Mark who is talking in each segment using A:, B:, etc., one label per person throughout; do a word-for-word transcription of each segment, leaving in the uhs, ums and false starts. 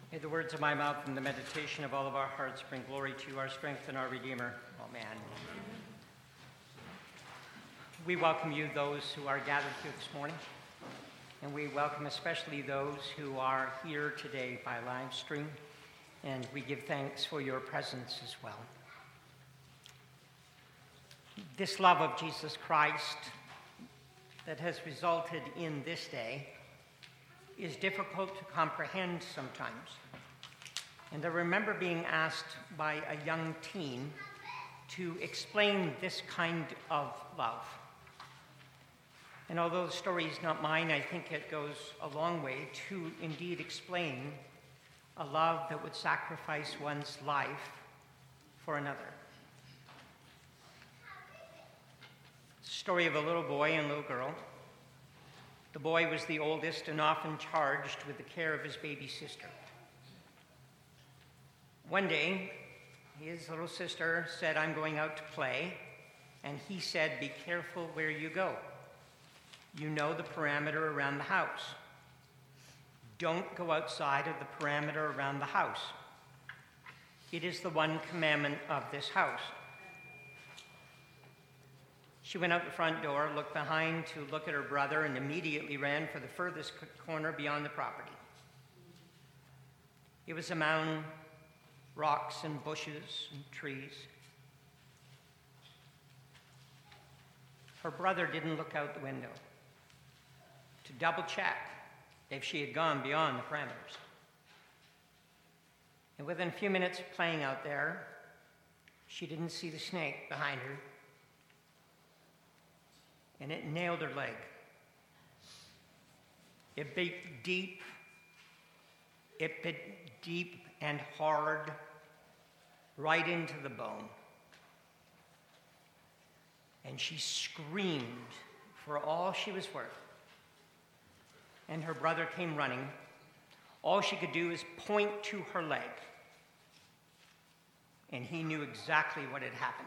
A: May the words of my mouth and the meditation of all of our hearts bring glory to our strength and our Redeemer. Amen. We welcome you, those who are gathered here this morning, and we welcome especially those who are here today by live stream, and we give thanks for your presence as well. This love of Jesus Christ that has resulted in this day is difficult to comprehend sometimes. And I remember being asked by a young teen to explain this kind of love. And although the story is not mine, I think it goes a long way to indeed explain a love that would sacrifice one's life for another. It's the story of a little boy and little girl. The boy was the oldest and often charged with the care of his baby sister. One day, his little sister said, "I'm going out to play," and he said, "Be careful where you go. You know the perimeter around the house. Don't go outside of the perimeter around the house. It is the one commandment of this house." She went out the front door, looked behind to look at her brother, and immediately ran for the furthest corner beyond the property. It was among rocks and bushes and trees. Her brother didn't look out the window to double check if she had gone beyond the parameters. And within a few minutes of playing out there, she didn't see the snake behind her, and it nailed her leg. It bit deep, it bit deep and hard, right into the bone. And she screamed for all she was worth. And her brother came running. All she could do is point to her leg. And he knew exactly what had happened.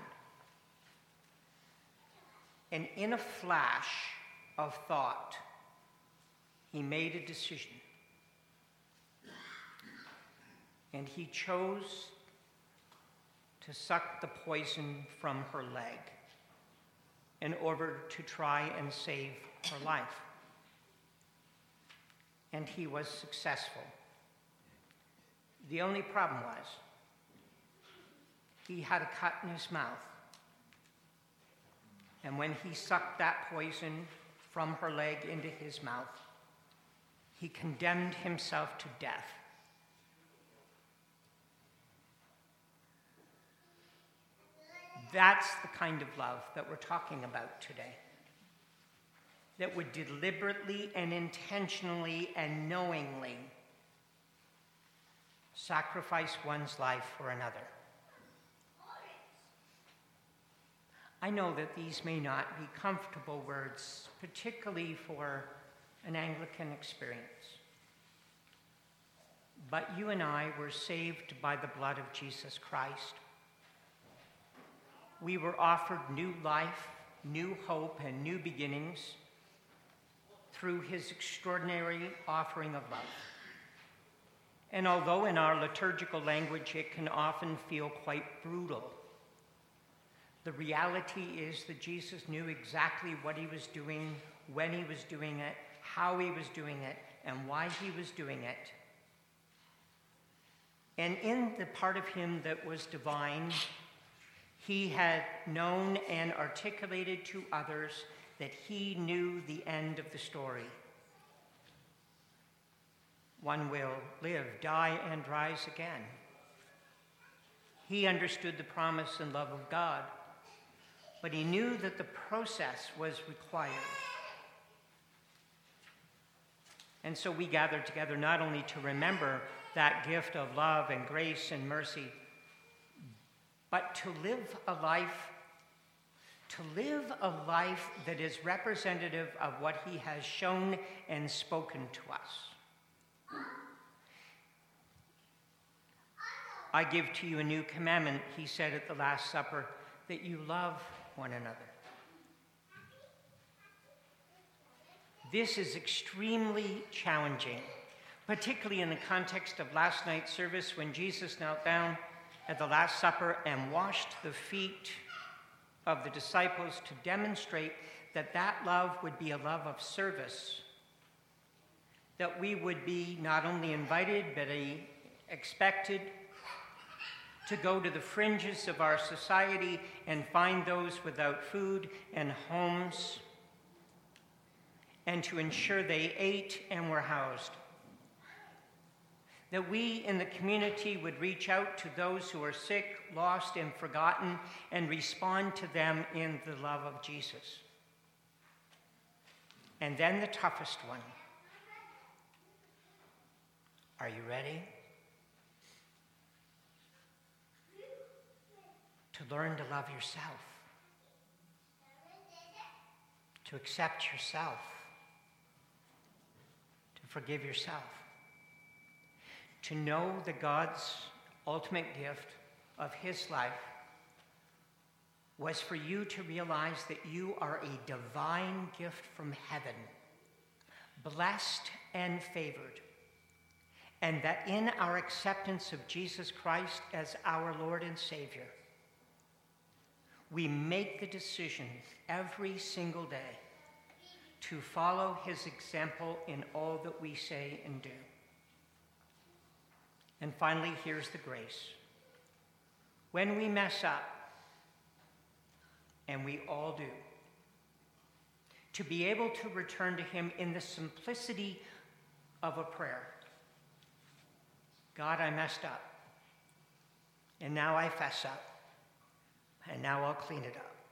A: And in a flash of thought, he made a decision. And he chose to suck the poison from her leg in order to try and save her life. And he was successful. The only problem was he had a cut in his mouth. And when he sucked that poison from her leg into his mouth, he condemned himself to death. That's the kind of love that we're talking about today. That would deliberately and intentionally and knowingly sacrifice one's life for another. I know that these may not be comfortable words, particularly for an Anglican experience. But you and I were saved by the blood of Jesus Christ. We were offered new life, new hope, and new beginnings through his extraordinary offering of love. And although in our liturgical language it can often feel quite brutal, the reality is that Jesus knew exactly what he was doing, when he was doing it, how he was doing it, and why he was doing it. And in the part of him that was divine, he had known and articulated to others that he knew the end of the story. One will live, die, and rise again. He understood the promise and love of God, but he knew that the process was required. And so we gathered together not only to remember that gift of love and grace and mercy, but to live a life, to live a life that is representative of what he has shown and spoken to us. I give to you a new commandment, he said at the Last Supper, that you love one another. This is extremely challenging, particularly in the context of last night's service when Jesus knelt down at the Last Supper and washed the feet of the disciples to demonstrate that that love would be a love of service, that we would be not only invited but expected to go to the fringes of our society and find those without food and homes, and to ensure they ate and were housed. That we in the community would reach out to those who are sick, lost, and forgotten, and respond to them in the love of Jesus. And then the toughest one. Are you ready? To learn to love yourself. To accept yourself. To forgive yourself. To know that God's ultimate gift of his life was for you to realize that you are a divine gift from heaven, blessed and favored, and that in our acceptance of Jesus Christ as our Lord and Savior, we make the decision every single day to follow his example in all that we say and do. And finally, here's the grace. When we mess up, and we all do, to be able to return to him in the simplicity of a prayer. God, I messed up, and now I fess up, and now I'll clean it up.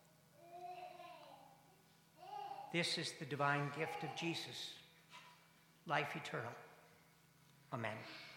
A: This is the divine gift of Jesus, life eternal. Amen.